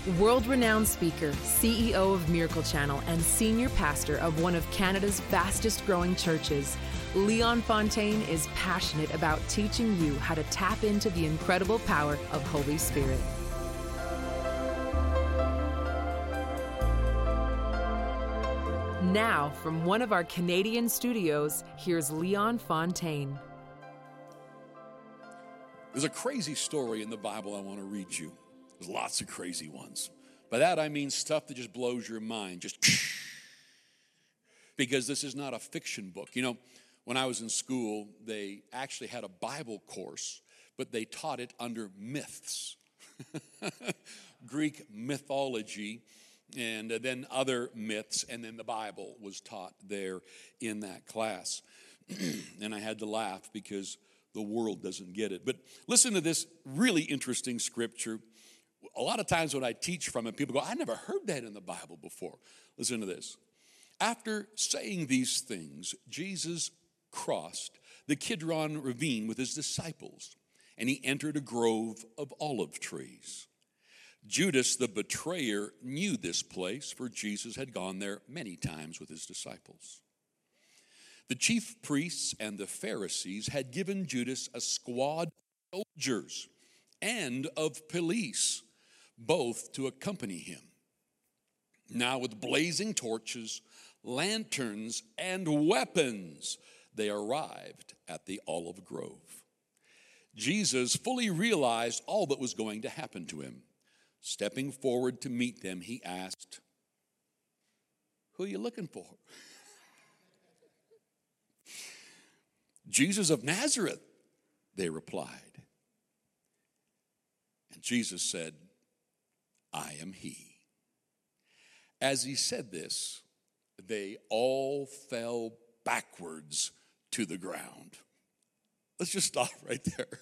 World-renowned speaker, CEO of Miracle Channel, and senior pastor of one of Canada's fastest-growing churches, Leon Fontaine is passionate about teaching you how to tap into the incredible power of Holy Spirit. Now, from one of our Canadian studios, here's Leon Fontaine. There's a crazy story in the Bible I want to read you. There's lots of crazy ones. By that I mean stuff that just blows your mind, just because this is not a fiction book. You know, when I was in school, they actually had a Bible course, but they taught it under myths, Greek mythology, and then other myths, and then the Bible was taught there in that class. And I had to laugh because the world doesn't get it. But listen to this really interesting scripture. A lot of times when I teach from it, people go, I never heard that in the Bible before. Listen to this. After saying these things, Jesus crossed the Kidron ravine with his disciples, and he entered a grove of olive trees. Judas, the betrayer, knew this place, for Jesus had gone there many times with his disciples. The chief priests and the Pharisees had given Judas a squad of soldiers and of police, both to accompany him. Now with blazing torches, lanterns, and weapons, they arrived at the olive grove. Jesus fully realized all that was going to happen to him. Stepping forward to meet them, he asked, "Who are you looking for?" "Jesus of Nazareth," they replied. And Jesus said, "I am he." As he said this, they all fell backwards to the ground. Let's just stop right there.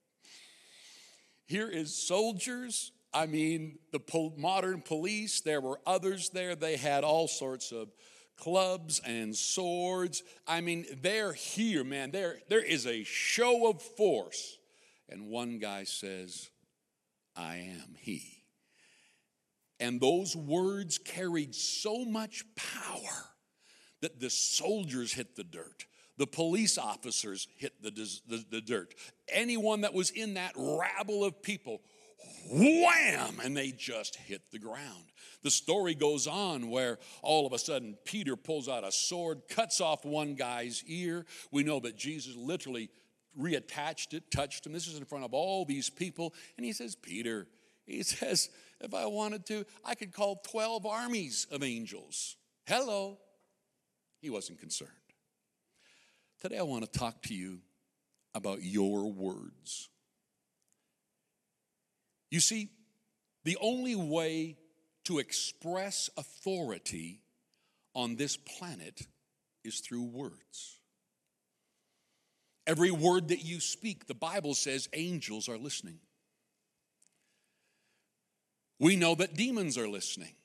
Here is soldiers. I mean, the modern police, there were others there. They had all sorts of clubs and swords. I mean, they're here, man. There is a show of force. And one guy says, "I am he." And those words carried so much power that the soldiers hit the dirt. The police officers hit the dirt. Anyone that was in that rabble of people, wham, and they just hit the ground. The story goes on where all of a sudden Peter pulls out a sword, cuts off one guy's ear. We know that Jesus literally reattached it, touched him. This is in front of all these people. And he says, "Peter," he says, "if I wanted to, I could call 12 armies of angels." Hello. He wasn't concerned. Today I want to talk to you about your words. You see, the only way to express authority on this planet is through words. Every word that you speak, the Bible says angels are listening. We know that demons are listening.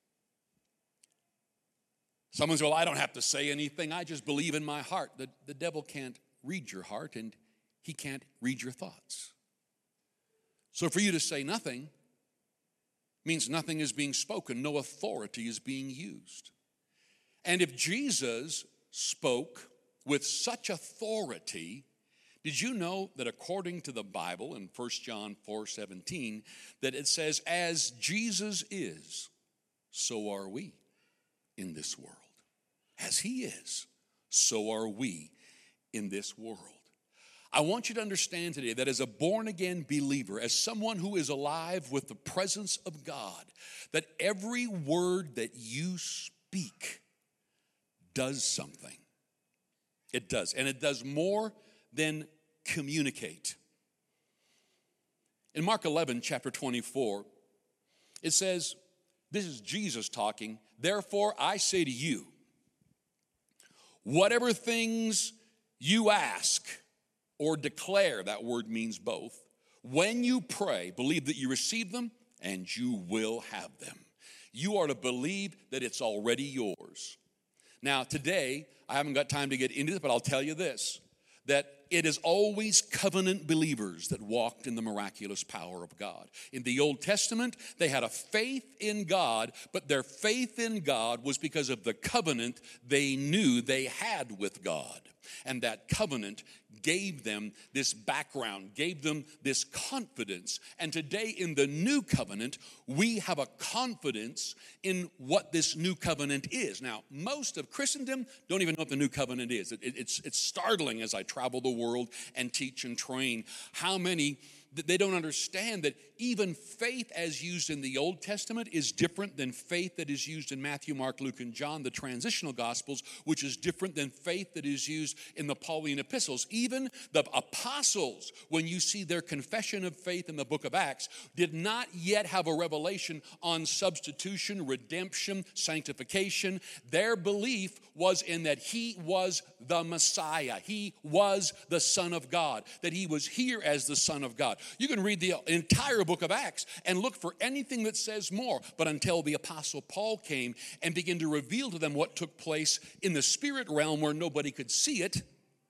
Someone says, "Well, I don't have to say anything. I just believe in my heart." The devil can't read your heart, and he can't read your thoughts. So for you to say nothing means nothing is being spoken. No authority is being used. And if Jesus spoke with such authority, did you know that according to the Bible in 1 John 4:17, that it says, "As Jesus is, so are we in this world." As he is, so are we in this world. I want you to understand today that as a born-again believer, as someone who is alive with the presence of God, that every word that you speak does something. It does, and it does more than communicate. In Mark 11, chapter 24, it says, this is Jesus talking, "Therefore I say to you, whatever things you ask or declare," that word means both, "when you pray, believe that you receive them and you will have them." You are to believe that it's already yours. Now, today, I haven't got time to get into this, but I'll tell you this, that it is always covenant believers that walked in the miraculous power of God. In the Old Testament, they had a faith in God, but their faith in God was because of the covenant they knew they had with God. And that covenant gave them this background, gave them this confidence. And today in the new covenant, we have a confidence in what this new covenant is. Now, most of Christendom don't even know what the new covenant is. It's startling as I travel the world and teach and train how many they don't understand that even faith as used in the Old Testament is different than faith that is used in Matthew, Mark, Luke, and John, the transitional Gospels, which is different than faith that is used in the Pauline epistles. Even the apostles, when you see their confession of faith in the book of Acts, did not yet have a revelation on substitution, redemption, sanctification. Their belief was in that he was the Messiah. He was the Son of God, that he was here as the Son of God. You can read the entire book of Acts and look for anything that says more. But until the Apostle Paul came and began to reveal to them what took place in the spirit realm where nobody could see it,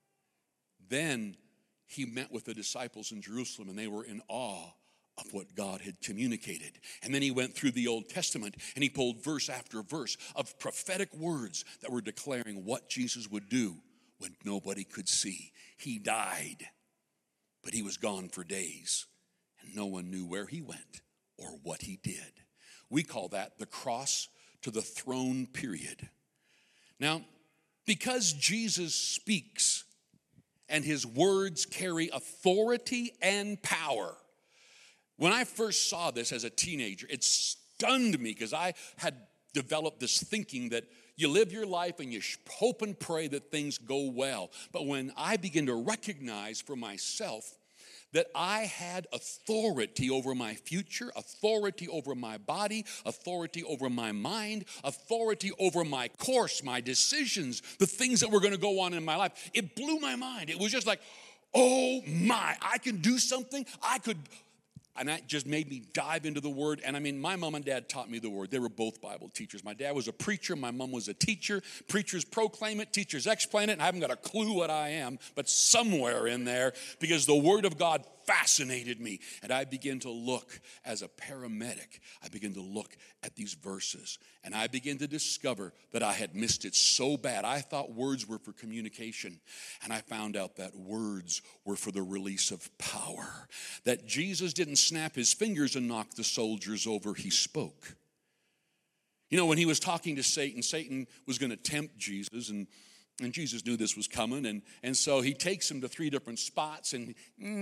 then he met with the disciples in Jerusalem and they were in awe of what God had communicated. And then he went through the Old Testament and he pulled verse after verse of prophetic words that were declaring what Jesus would do when nobody could see. He died, but he was gone for days, and no one knew where he went or what he did. We call that the cross to the throne period. Now, because Jesus speaks and his words carry authority and power, when I first saw this as a teenager, it stunned me because I had developed this thinking that you live your life and you hope and pray that things go well. But when I began to recognize for myself that I had authority over my future, authority over my body, authority over my mind, authority over my course, my decisions, the things that were going to go on in my life, it blew my mind. It was just like, oh my, I can do something. And that just made me dive into the Word. And I mean, my mom and dad taught me the Word. They were both Bible teachers. My dad was a preacher. My mom was a teacher. Preachers proclaim it. Teachers explain it. And I haven't got a clue what I am, but somewhere in there, because the Word of God fascinated me. And I began to look as a paramedic. I began to look at these verses. And I began to discover that I had missed it so bad. I thought words were for communication. And I found out that words were for the release of power. That Jesus didn't snap his fingers and knock the soldiers over. He spoke. You know, when he was talking to Satan, Satan was going to tempt Jesus, and Jesus knew this was coming, and so he takes him to 3 different spots, and,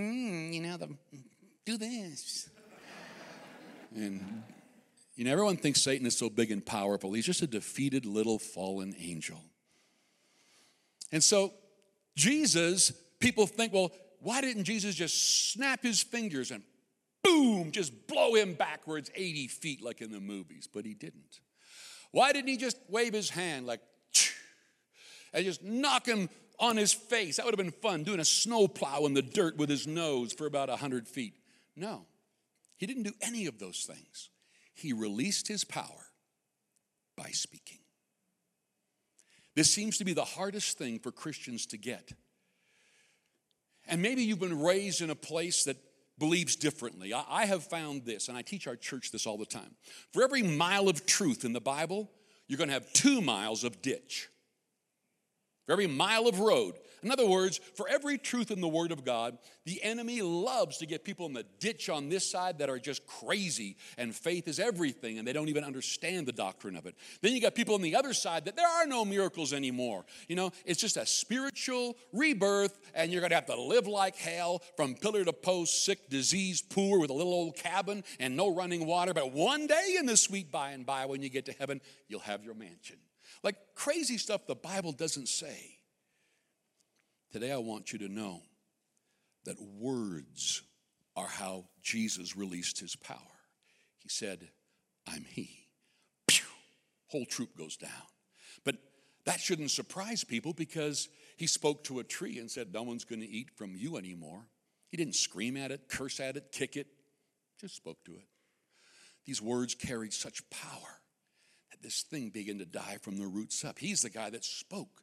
do this. And, everyone thinks Satan is so big and powerful. He's just a defeated little fallen angel. And so Jesus, people think, well, why didn't Jesus just snap his fingers and boom, just blow him backwards 80 feet like in the movies? But he didn't. Why didn't he just wave his hand like, and just knock him on his face? That would have been fun, doing a snowplow in the dirt with his nose for about 100 feet. No, he didn't do any of those things. He released his power by speaking. This seems to be the hardest thing for Christians to get. And maybe you've been raised in a place that believes differently. I have found this, and I teach our church this all the time. For every mile of truth in the Bible, you're going to have 2 miles of ditch. For every mile of road. In other words, for every truth in the Word of God, the enemy loves to get people in the ditch on this side that are just crazy, and faith is everything, and they don't even understand the doctrine of it. Then you got people on the other side that there are no miracles anymore. It's just a spiritual rebirth, and you're going to have to live like hell, from pillar to post, sick, diseased, poor, with a little old cabin and no running water. But one day in the sweet by and by, when you get to heaven, you'll have your mansion. Like crazy stuff the Bible doesn't say. Today I want you to know that words are how Jesus released his power. He said, I'm he. Pew! Whole troop goes down. But that shouldn't surprise people, because he spoke to a tree and said, no one's going to eat from you anymore. He didn't scream at it, curse at it, kick it. Just spoke to it. These words carried such power that this thing began to die from the roots up. He's the guy that spoke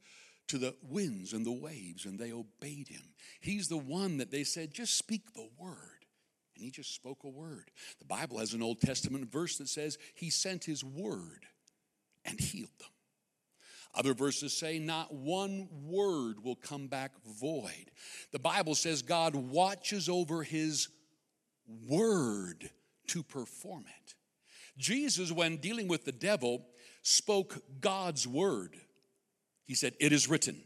to the winds and the waves, and they obeyed him. He's the one that they said, just speak the word. And he just spoke a word. The Bible has an Old Testament verse that says he sent his word and healed them. Other verses say not one word will come back void. The Bible says God watches over his word to perform it. Jesus, when dealing with the devil, spoke God's word. He said, it is written.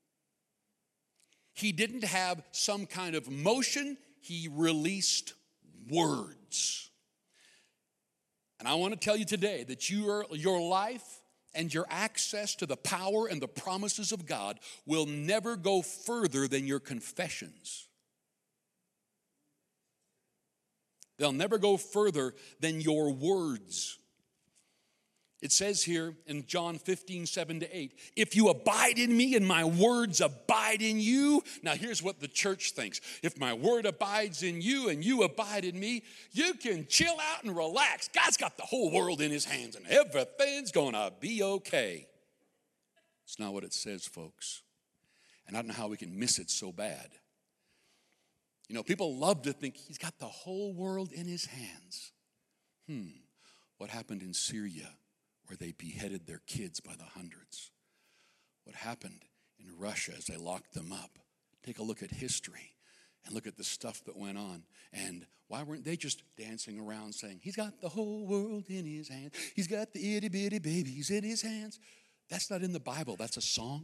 He didn't have some kind of motion. He released words. And I want to tell you today that your life and your access to the power and the promises of God will never go further than your confessions. They'll never go further than your words. It says here in John 15:7-8, if you abide in me and my words abide in you. Now here's what the church thinks. If my word abides in you and you abide in me, you can chill out and relax. God's got the whole world in his hands and everything's gonna be okay. It's not what it says, folks. And I don't know how we can miss it so bad. You know, people love to think he's got the whole world in his hands. What happened in Syria, where they beheaded their kids by the hundreds? What happened in Russia as they locked them up? Take a look at history and look at the stuff that went on. And why weren't they just dancing around saying, he's got the whole world in his hands. He's got the itty bitty babies in his hands. That's not in the Bible. That's a song.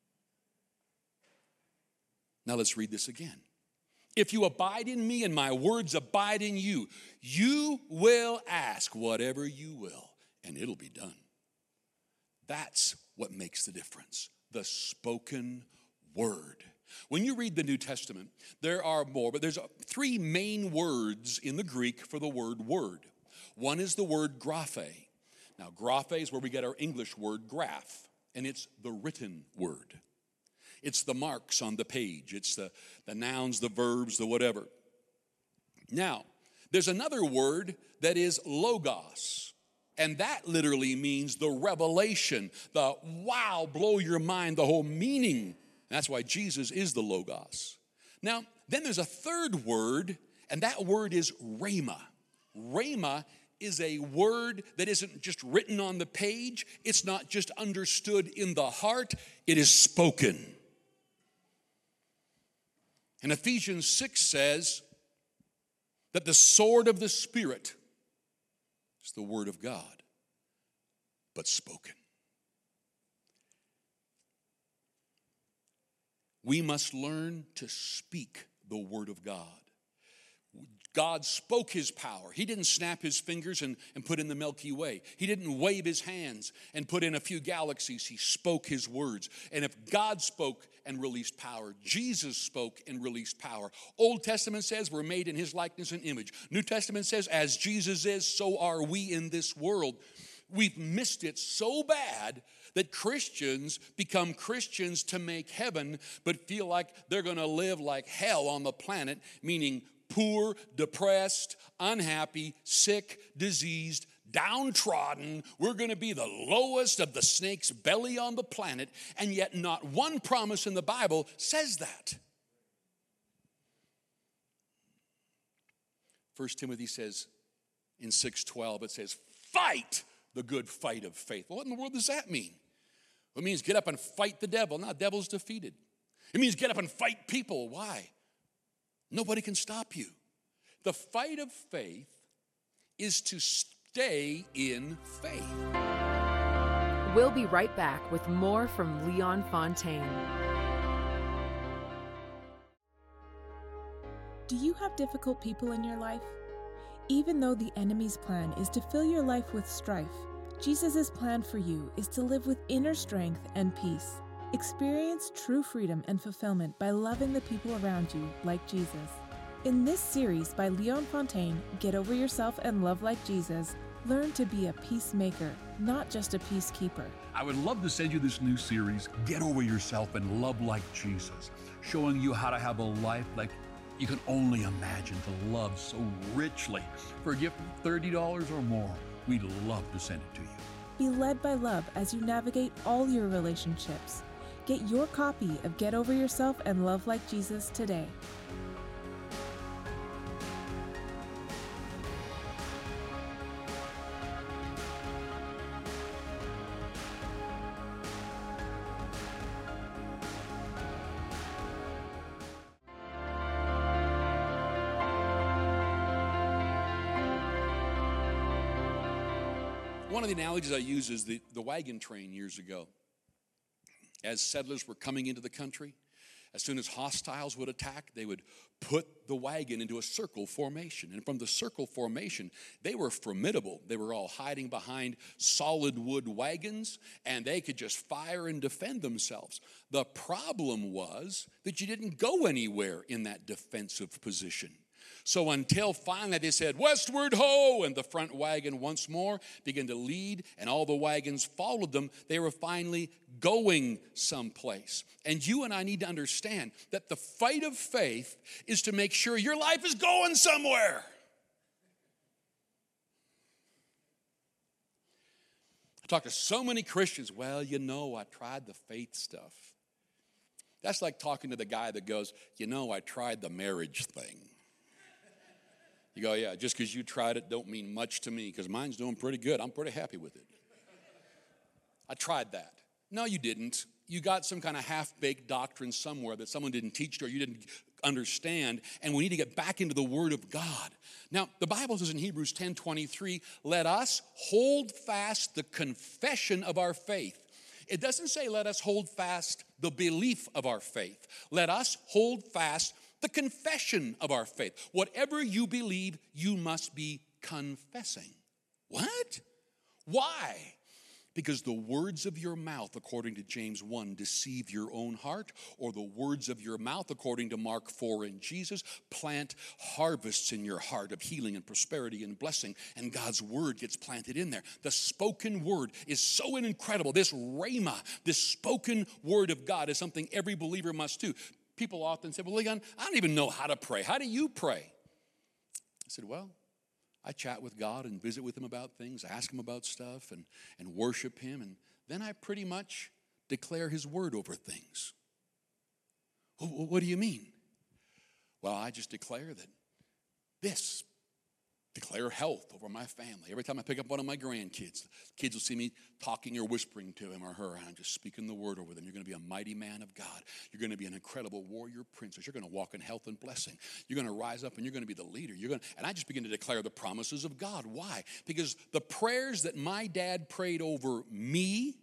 Now let's read this again. If you abide in me and my words abide in you, you will ask whatever you will, and it'll be done. That's what makes the difference. The spoken word. When you read the New Testament, there are more, but there's three main words in the Greek for the word word. One is the word graphe. Now, graphe is where we get our English word graph, and it's the written word. It's the marks on the page. It's the nouns, the verbs, the whatever. Now, there's another word that is logos. And that literally means the revelation, the wow, blow your mind, the whole meaning. That's why Jesus is the logos. Now, then there's a third word, and that word is rhema. Rhema is a word that isn't just written on the page. It's not just understood in the heart. It is spoken. And Ephesians 6 says that the sword of the Spirit is the word of God, but spoken. We must learn to speak the word of God. God spoke his power. He didn't snap his fingers and put in the Milky Way. He didn't wave his hands and put in a few galaxies. He spoke his words. And if God spoke and released power, Jesus spoke and released power. Old Testament says we're made in his likeness and image. New Testament says as Jesus is, so are we in this world. We've missed it so bad that Christians become Christians to make heaven, but feel like they're going to live like hell on the planet, meaning poor, depressed, unhappy, sick, diseased, downtrodden. We're going to be the lowest of the snake's belly on the planet, and yet not one promise in the Bible says that. 1 Timothy says in 6:12, it says, fight the good fight of faith. Well, what in the world does that mean? Well, it means get up and fight the devil. No, the devil's defeated. It means get up and fight people. Why? Nobody can stop you. The fight of faith is to stay in faith. We'll be right back with more from Leon Fontaine. Do you have difficult people in your life? Even though the enemy's plan is to fill your life with strife, Jesus' plan for you is to live with inner strength and peace. Experience true freedom and fulfillment by loving the people around you like Jesus. In this series by Leon Fontaine, Get Over Yourself and Love Like Jesus, learn to be a peacemaker, not just a peacekeeper. I would love to send you this new series, Get Over Yourself and Love Like Jesus, showing you how to have a life like you can only imagine, to love so richly. For a gift of $30 or more, we'd love to send it to you. Be led by love as you navigate all your relationships. Get your copy of Get Over Yourself and Love Like Jesus today. One of the analogies I use is the wagon train years ago. As settlers were coming into the country, as soon as hostiles would attack, they would put the wagon into a circle formation. And from the circle formation, they were formidable. They were all hiding behind solid wood wagons, and they could just fire and defend themselves. The problem was that you didn't go anywhere in that defensive position. So until finally they said, "Westward ho!" and the front wagon once more began to lead, and all the wagons followed them, they were finally going someplace. And you and I need to understand that the fight of faith is to make sure your life is going somewhere. I talk to so many Christians, "Well, I tried the faith stuff." That's like talking to the guy that goes, "I tried the marriage thing." You go, "Yeah, just because you tried it don't mean much to me because mine's doing pretty good. I'm pretty happy with it. I tried that." No, you didn't. You got some kind of half-baked doctrine somewhere that someone didn't teach you or you didn't understand, and we need to get back into the Word of God. Now, the Bible says in Hebrews 10:23, "Let us hold fast the confession of our faith." It doesn't say let us hold fast the belief of our faith. Let us hold fast the confession of our faith. Whatever you believe, you must be confessing. What? Why? Because the words of your mouth, according to James 1, deceive your own heart, or the words of your mouth, according to Mark 4 and Jesus, plant harvests in your heart of healing and prosperity and blessing, and God's word gets planted in there. The spoken word is so incredible. This rhema, this spoken word of God is something every believer must do. People often say, "Well, Leon, I don't even know how to pray. How do you pray?" I said, "Well, I chat with God and visit with him about things, ask him about stuff, and worship him, and then I pretty much declare his word over things." "What do you mean?" "Well, I just declare that this, declare health over my family. Every time I pick up one of my grandkids, kids will see me talking or whispering to him or her, and I'm just speaking the word over them. You're going to be a mighty man of God. You're going to be an incredible warrior princess. You're going to walk in health and blessing. You're going to rise up and you're going to be the leader. And I just begin to declare the promises of God. Why? Because the prayers that my dad prayed over me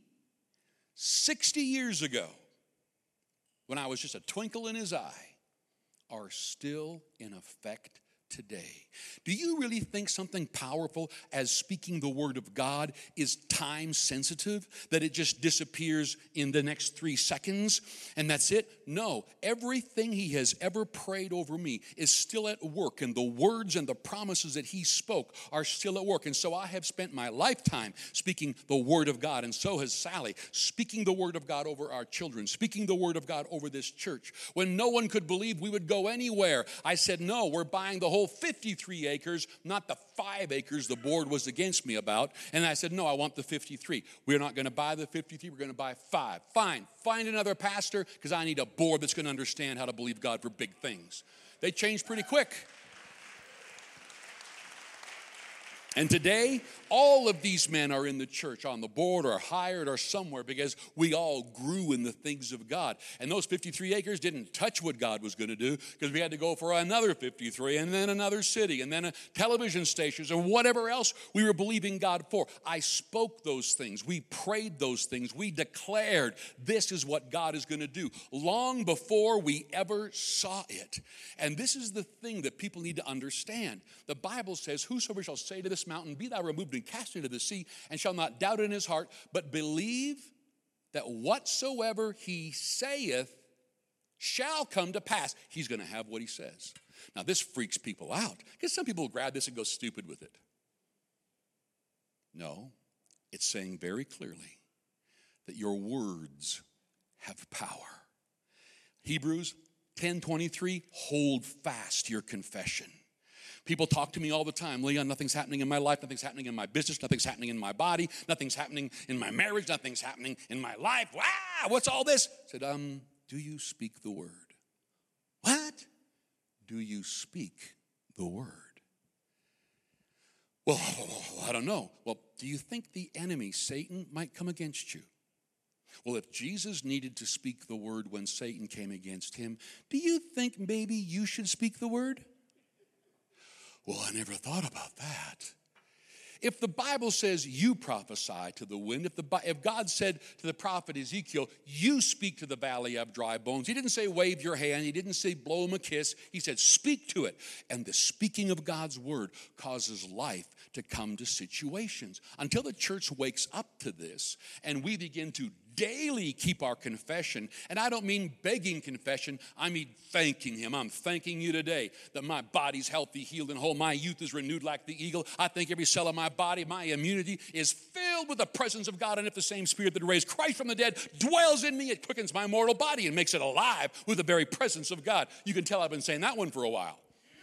60 years ago, when I was just a twinkle in his eye, are still in effect today. Do you really think something powerful as speaking the word of God is time sensitive, that it just disappears in the next 3 seconds and that's it? No, everything he has ever prayed over me is still at work, and the words and the promises that he spoke are still at work. And so I have spent my lifetime speaking the word of God, and so has Sally, speaking the word of God over our children, speaking the word of God over this church. When no one could believe we would go anywhere, I said, "No, we're buying the whole 53 acres, not the 5 acres the board was against me about." And I said, "No, I want the 53. We're not going to buy the 53. We're going to buy 5. Fine, find another pastor because I need a board that's going to understand how to believe God for big things." They changed pretty quick. And today, all of these men are in the church, on the board or hired or somewhere, because we all grew in the things of God. And those 53 acres didn't touch what God was going to do, because we had to go for another 53 and then another city and then a television stations or whatever else we were believing God for. I spoke those things. We prayed those things. We declared this is what God is going to do long before we ever saw it. And this is the thing that people need to understand. The Bible says, "Whosoever shall say to this mountain, be thou removed and cast into the sea, and shall not doubt in his heart, but believe that whatsoever he saith shall come to pass." He's going to have what he says. Now, this freaks people out, because some people grab this and go stupid with it. No, it's saying very clearly that your words have power. Hebrews 10:23, hold fast your confession. People talk to me all the time. Leon, nothing's happening in my life. Nothing's happening in my business. Nothing's happening in my body. Nothing's happening in my marriage. Nothing's happening in my life. Wow, what's all this? I said, do you speak the word? What? Do you speak the word? Well, I don't know. Well, do you think the enemy, Satan, might come against you? Well, if Jesus needed to speak the word when Satan came against him, do you think maybe you should speak the word? Well, I never thought about that. If the Bible says you prophesy to the wind, if God said to the prophet Ezekiel, you speak to the valley of dry bones, he didn't say wave your hand, he didn't say blow him a kiss, he said speak to it. And the speaking of God's word causes life to come to situations. Until the church wakes up to this and we begin to daily keep our confession, and I don't mean begging confession, I mean thanking him. I'm thanking you today that my body's healthy, healed, and whole. My youth is renewed like the eagle. I think every cell of my body, my immunity is filled with the presence of God, and if the same Spirit that raised Christ from the dead dwells in me, it quickens my mortal body and makes it alive with the very presence of God. You can tell I've been saying that one for a while.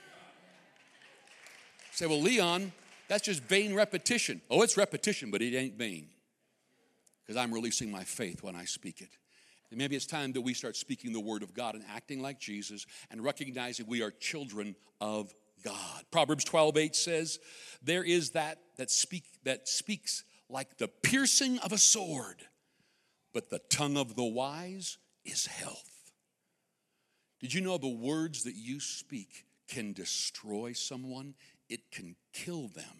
Say, well, Leon, that's just vain repetition. Oh, it's repetition, but it ain't vain. Because I'm releasing my faith when I speak it. And maybe it's time that we start speaking the word of God and acting like Jesus and recognizing we are children of God. Proverbs 12:8 says, there is that speaks like the piercing of a sword, but the tongue of the wise is health. Did you know the words that you speak can destroy someone? It can kill them.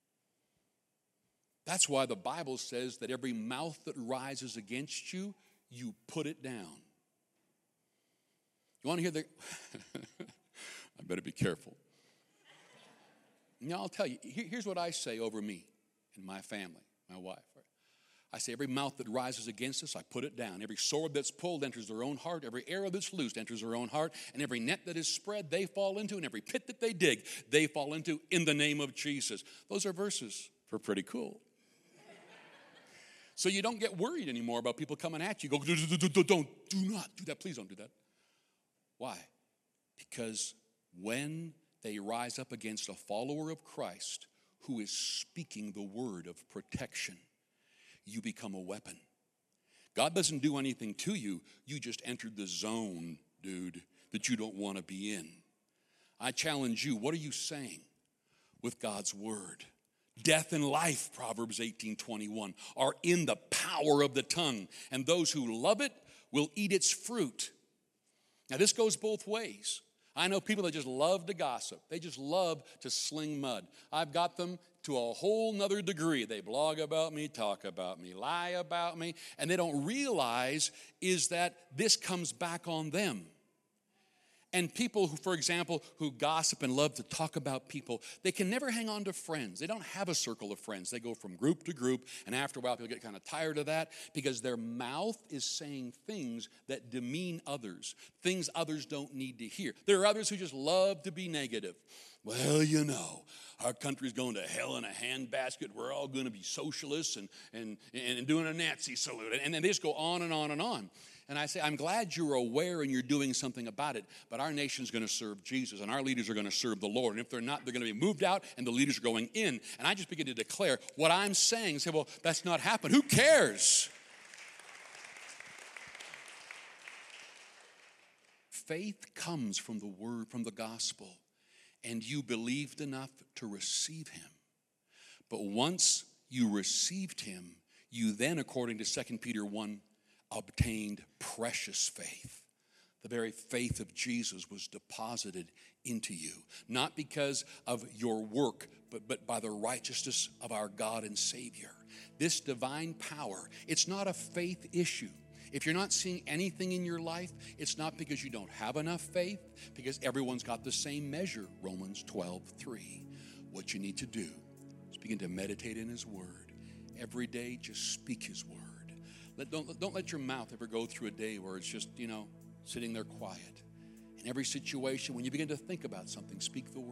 That's why the Bible says that every mouth that rises against you, you put it down. You want to hear the... I better be careful. Now, I'll tell you, here's what I say over me and my family, my wife. I say every mouth that rises against us, I put it down. Every sword that's pulled enters their own heart. Every arrow that's loosed enters their own heart. And every net that is spread, they fall into. And every pit that they dig, they fall into in the name of Jesus. Those are verses for pretty cool. So you don't get worried anymore about people coming at you. Go, do not do that. Please don't do that. Why? Because when they rise up against a follower of Christ who is speaking the word of protection, you become a weapon. God doesn't do anything to you. You just entered the zone, dude, that you don't want to be in. I challenge you, what are you saying with God's word? Death and life, Proverbs 18:21, are in the power of the tongue, and those who love it will eat its fruit. Now, this goes both ways. I know people that just love to gossip. They just love to sling mud. I've got them to a whole nother degree. They blog about me, talk about me, lie about me, and they don't realize is that this comes back on them. And people who, for example, who gossip and love to talk about people, they can never hang on to friends. They don't have a circle of friends. They go from group to group, and after a while, people get kind of tired of that because their mouth is saying things that demean others, things others don't need to hear. There are others who just love to be negative. Well, you know, our country's going to hell in a handbasket. We're all going to be socialists and doing a Nazi salute. And then they just go on and on and on. And I say, I'm glad you're aware and you're doing something about it, but our nation's going to serve Jesus, and our leaders are going to serve the Lord. And if they're not, they're going to be moved out, and the leaders are going in. And I just begin to declare what I'm saying. Say, well, that's not happened. Who cares? Faith comes from the word, from the gospel, and you believed enough to receive him. But once you received him, you then, according to 2 Peter 1, obtained precious faith. The very faith of Jesus was deposited into you, not because of your work, but by the righteousness of our God and Savior. This divine power, it's not a faith issue. If you're not seeing anything in your life, it's not because you don't have enough faith, because everyone's got the same measure, Romans 12:3. What you need to do is begin to meditate in his word. Every day, just speak his word. Don't let your mouth ever go through a day where it's just, sitting there quiet. In every situation, when you begin to think about something, speak the word over it.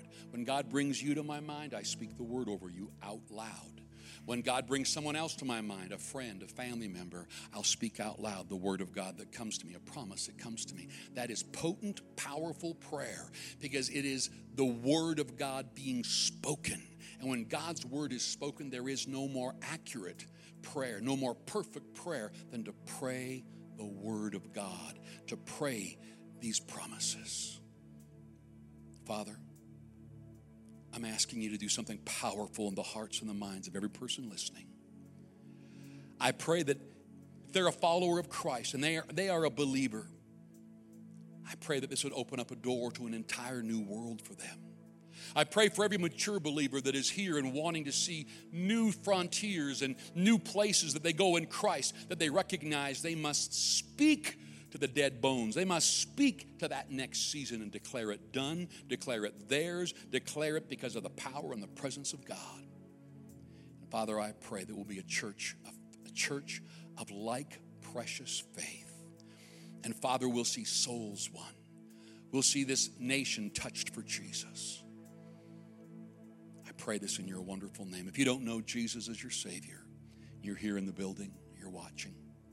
When God brings you to my mind, I speak the word over you out loud. When God brings someone else to my mind, a friend, a family member, I'll speak out loud the word of God that comes to me, a promise that comes to me. That is potent, powerful prayer because it is the word of God being spoken. And when God's word is spoken, there is no more accurate prayer, no more perfect prayer than to pray the word of God, to pray these promises. Father, I'm asking you to do something powerful in the hearts and the minds of every person listening. I pray that if they're a follower of Christ and they are a believer, I pray that this would open up a door to an entire new world for them. I pray for every mature believer that is here and wanting to see new frontiers and new places that they go in Christ, that they recognize they must speak to the dead bones. They must speak to that next season and declare it done, declare it theirs, declare it because of the power and the presence of God. And Father, I pray that we'll be a church of like precious faith. And Father, we'll see souls won. We'll see this nation touched for Jesus. I pray this in your wonderful name. If you don't know Jesus as your Savior, you're here in the building, you're watching.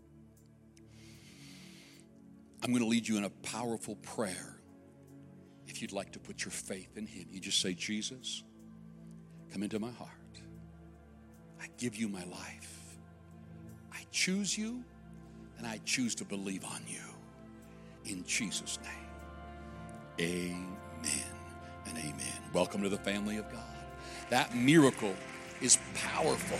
I'm going to lead you in a powerful prayer. If you'd like to put your faith in him, you just say, Jesus, come into my heart. I give you my life. I choose you, and I choose to believe on you. In Jesus' name, amen and amen. Welcome to the family of God. That miracle is powerful.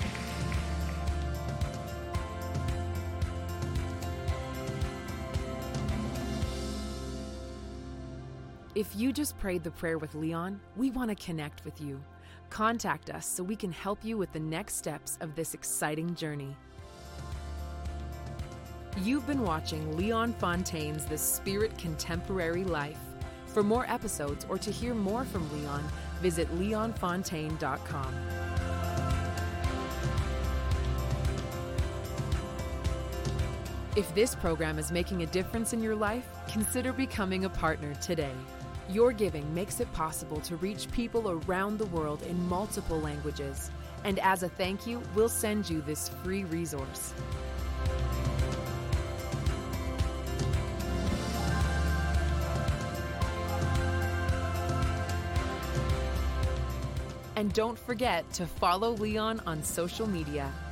If you just prayed the prayer with Leon, we want to connect with you. Contact us so we can help you with the next steps of this exciting journey. You've been watching Leon Fontaine's The Spirit Contemporary Life. For more episodes or to hear more from Leon, visit leonfontaine.com. If this program is making a difference in your life, consider becoming a partner today. Your giving makes it possible to reach people around the world in multiple languages. And as a thank you, we'll send you this free resource. And don't forget to follow Leon on social media